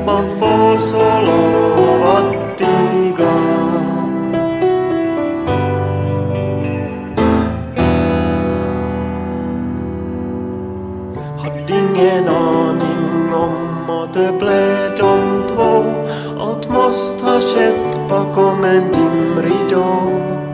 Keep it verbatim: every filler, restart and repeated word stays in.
man får så lov att tiga. Hade ingen aning om att det blev de två. Allt måste ha skett bakom en dimridå.